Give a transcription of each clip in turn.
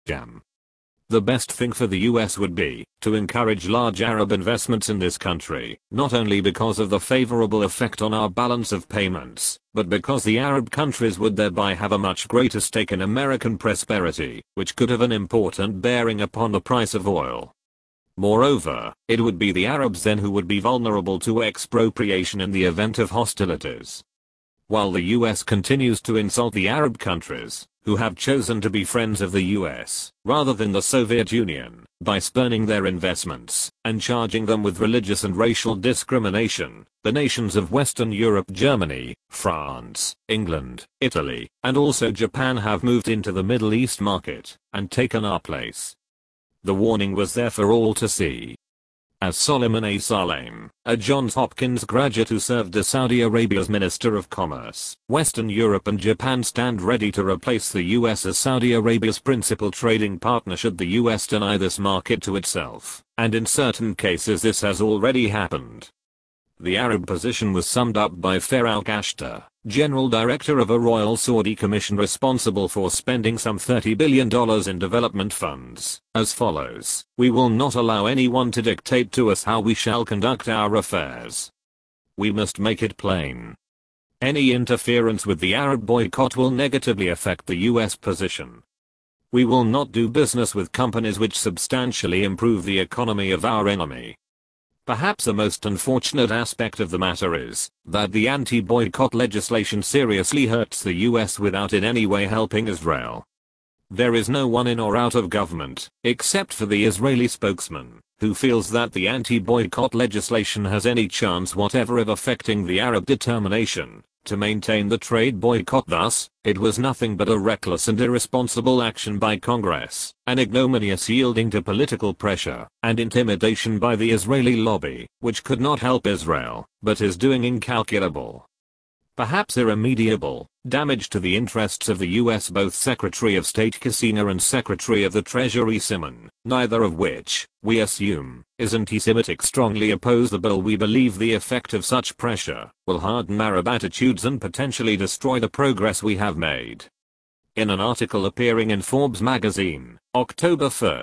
Jam. The best thing for the US would be to encourage large Arab investments in this country, not only because of the favorable effect on our balance of payments, but because the Arab countries would thereby have a much greater stake in American prosperity, which could have an important bearing upon the price of oil. Moreover, it would be the Arabs then who would be vulnerable to expropriation in the event of hostilities. While the US continues to insult the Arab countries, who have chosen to be friends of the US, rather than the Soviet Union, by spurning their investments, and charging them with religious and racial discrimination, the nations of Western Europe, Germany, France, England, Italy, and also Japan have moved into the Middle East market, and taken our place. The warning was there for all to see. As Solomon A. Salem, a Johns Hopkins graduate who served as Saudi Arabia's Minister of Commerce, Western Europe and Japan stand ready to replace the US as Saudi Arabia's principal trading partner should the US deny this market to itself, and in certain cases this has already happened. The Arab position was summed up by Farouk Ashtar, General Director of a Royal Saudi Commission responsible for spending some $30 billion in development funds, as follows: "We will not allow anyone to dictate to us how we shall conduct our affairs. We must make it plain. Any interference with the Arab boycott will negatively affect the US position. We will not do business with companies which substantially improve the economy of our enemy." Perhaps the most unfortunate aspect of the matter is that the anti-boycott legislation seriously hurts the US without in any way helping Israel. There is no one in or out of government, except for the Israeli spokesman, who feels that the anti-boycott legislation has any chance whatever of affecting the Arab determination to maintain the trade boycott. Thus, it was nothing but a reckless and irresponsible action by Congress, an ignominious yielding to political pressure and intimidation by the Israeli lobby, which could not help Israel, but is doing incalculable, perhaps irremediable, damage to the interests of the US. Both Secretary of State Kissinger and Secretary of the Treasury Simon, neither of which, we assume, is anti-Semitic, strongly oppose the bill. We believe the effect of such pressure will harden Arab attitudes and potentially destroy the progress we have made. In an article appearing in Forbes magazine, October 1,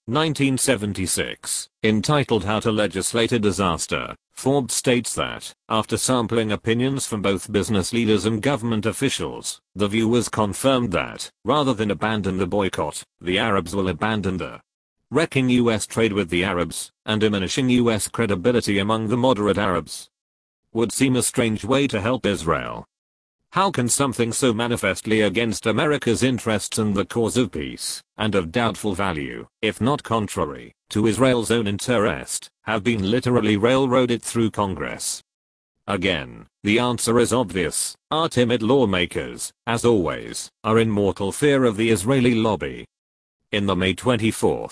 1976, entitled "How to Legislate a Disaster," Forbes states that, after sampling opinions from both business leaders and government officials, the view was confirmed that, rather than abandon the boycott, the Arabs will abandon the wrecking US trade with the Arabs, and diminishing US credibility among the moderate Arabs. Would seem a strange way to help Israel. How can something so manifestly against America's interests and the cause of peace, and of doubtful value, if not contrary, to Israel's own interest, have been literally railroaded through Congress? Again, the answer is obvious. Our timid lawmakers, as always, are in mortal fear of the Israeli lobby. In the May 24,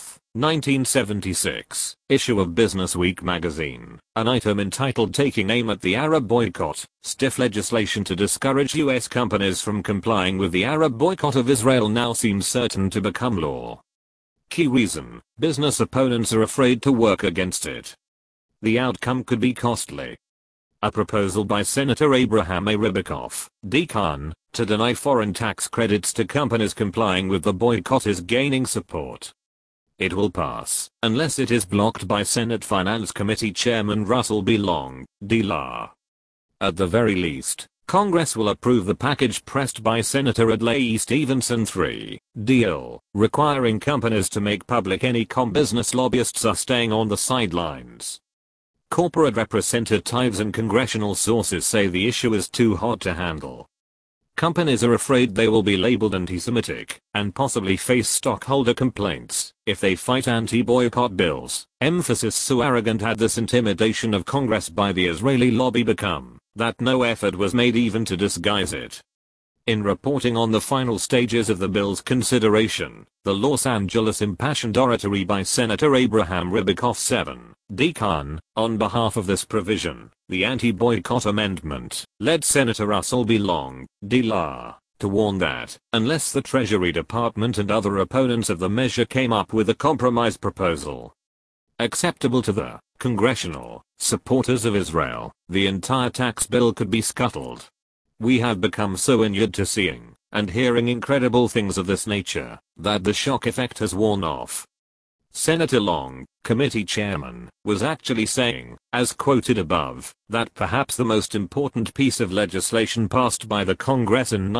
1976, issue of Business Week magazine, an item entitled "Taking Aim at the Arab Boycott, Stiff Legislation to Discourage US Companies from Complying with the Arab Boycott of Israel Now Seems Certain to Become Law." Key reason: business opponents are afraid to work against it. The outcome could be costly. A proposal by Senator Abraham A. Ribicoff, Deacon, to deny foreign tax credits to companies complying with the boycott is gaining support. It will pass, unless it is blocked by Senate Finance Committee Chairman Russell B. Long, D-LA. At the very least, Congress will approve the package pressed by Senator Adlai Stevenson III, D.L., requiring companies to make public any business lobbyists are staying on the sidelines. Corporate representatives and congressional sources say the issue is too hot to handle. Companies are afraid they will be labeled anti-Semitic, and possibly face stockholder complaints, if they fight anti-boycott bills. Emphasis: so arrogant had this intimidation of Congress by the Israeli lobby become, that no effort was made even to disguise it. In reporting on the final stages of the bill's consideration, the Los Angeles impassioned oratory by Senator Abraham Ribicoff VII, Deacon, on behalf of this provision, the anti-boycott amendment, led Senator Russell B. Long, D.LA, to warn that, unless the Treasury Department and other opponents of the measure came up with a compromise proposal acceptable to the congressional supporters of Israel, the entire tax bill could be scuttled. We have become so inured to seeing and hearing incredible things of this nature, that the shock effect has worn off. Senator Long, committee chairman, was actually saying, as quoted above, that perhaps the most important piece of legislation passed by the Congress in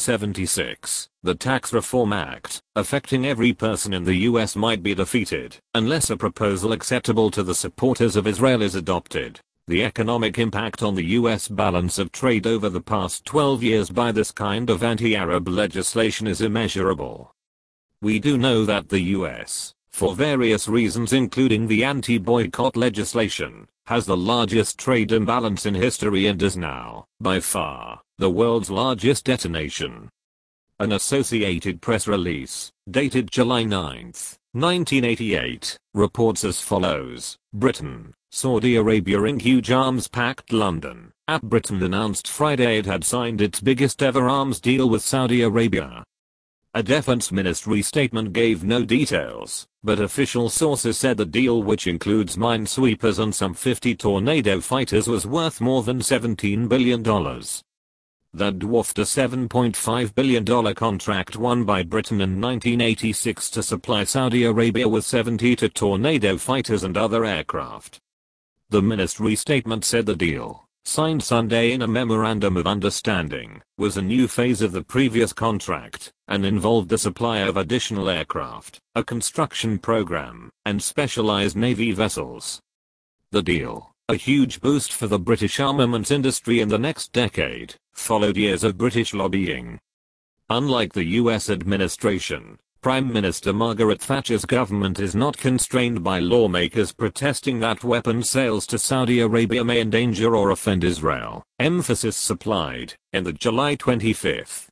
1976, the Tax Reform Act, affecting every person in the US, might be defeated unless a proposal acceptable to the supporters of Israel is adopted. The economic impact on the US balance of trade over the past 12 years by this kind of anti-Arab legislation is immeasurable. We do know that the US, for various reasons including the anti-boycott legislation, has the largest trade imbalance in history and is now, by far, the world's largest debtor nation. An Associated Press release, dated July 9, 1988, reports as follows: Britain, Saudi Arabia ink huge arms pact. London, Britain announced Friday it had signed its biggest ever arms deal with Saudi Arabia. A defense ministry statement gave no details, but official sources said the deal, which includes minesweepers and some 50 Tornado fighters, was worth more than $17 billion. That dwarfed a $7.5 billion contract won by Britain in 1986 to supply Saudi Arabia with 70 Tornado fighters and other aircraft. The ministry statement said the deal, signed Sunday in a memorandum of understanding, was a new phase of the previous contract, and involved the supply of additional aircraft, a construction program, and specialized Navy vessels. The deal, a huge boost for the British armaments industry in the next decade, followed years of British lobbying. Unlike the US administration, Prime Minister Margaret Thatcher's government is not constrained by lawmakers protesting that weapons sales to Saudi Arabia may endanger or offend Israel. Emphasis supplied in the July 25,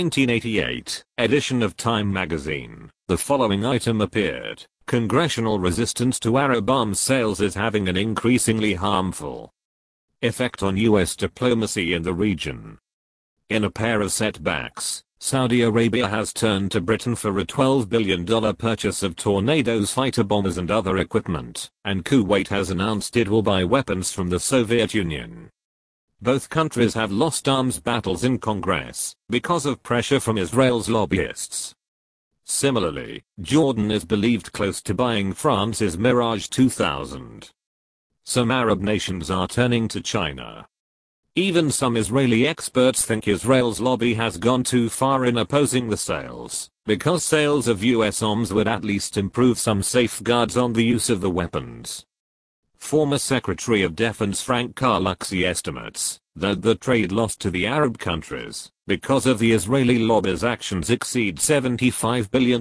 1988 edition of Time magazine. The following item appeared: Congressional resistance to Arab arms sales is having an increasingly harmful effect on US diplomacy in the region. In a pair of setbacks, Saudi Arabia has turned to Britain for a $12 billion purchase of Tornadoes fighter bombers and other equipment, and Kuwait has announced it will buy weapons from the Soviet Union. Both countries have lost arms battles in Congress because of pressure from Israel's lobbyists. Similarly, Jordan is believed close to buying France's Mirage 2000. Some Arab nations are turning to China. Even some Israeli experts think Israel's lobby has gone too far in opposing the sales, because sales of US arms would at least improve some safeguards on the use of the weapons. Former Secretary of Defense Frank Carluxy estimates that the trade loss to the Arab countries, because of the Israeli lobby's actions, exceed $75 billion.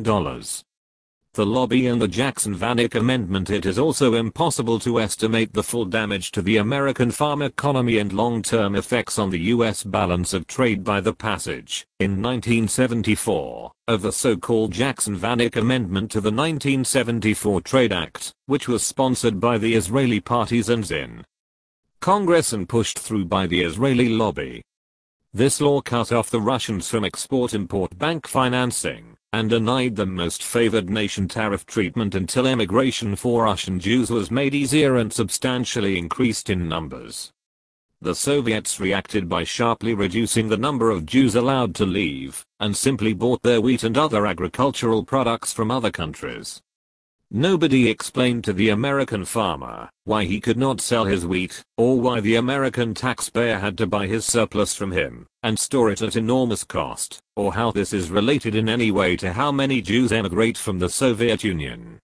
The lobby and the Jackson-Vanik Amendment. It is also impossible to estimate the full damage to the American farm economy and long-term effects on the US balance of trade by the passage, in 1974, of the so-called Jackson-Vanik Amendment to the 1974 Trade Act, which was sponsored by the Israeli partisans in Congress and pushed through by the Israeli lobby. This law cut off the Russians from export-import bank financing, and denied them most favored nation tariff treatment until immigration for Russian Jews was made easier and substantially increased in numbers. The Soviets reacted by sharply reducing the number of Jews allowed to leave, and simply bought their wheat and other agricultural products from other countries. Nobody explained to the American farmer why he could not sell his wheat, or why the American taxpayer had to buy his surplus from him and store it at enormous cost, or how this is related in any way to how many Jews emigrate from the Soviet Union.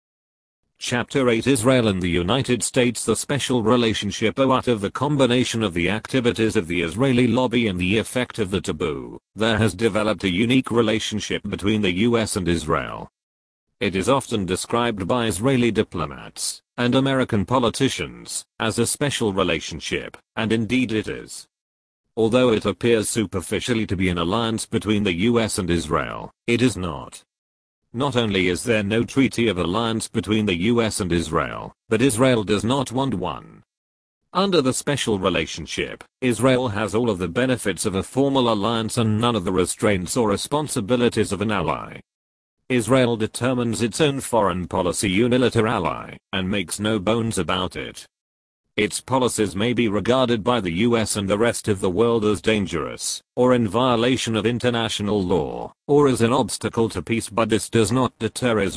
Chapter 8: Israel and the United States. The special relationship out of the combination of the activities of the Israeli lobby and the effect of the taboo, there has developed a unique relationship between the US and Israel. It is often described by Israeli diplomats and American politicians as a special relationship, and indeed it is. Although it appears superficially to be an alliance between the US and Israel, it is not. Not only is there no treaty of alliance between the US and Israel, but Israel does not want one. Under the special relationship, Israel has all of the benefits of a formal alliance and none of the restraints or responsibilities of an ally. Israel determines its own foreign policy unilaterally, and makes no bones about it. Its policies may be regarded by the US and the rest of the world as dangerous, or in violation of international law, or as an obstacle to peace, but this does not deter Israel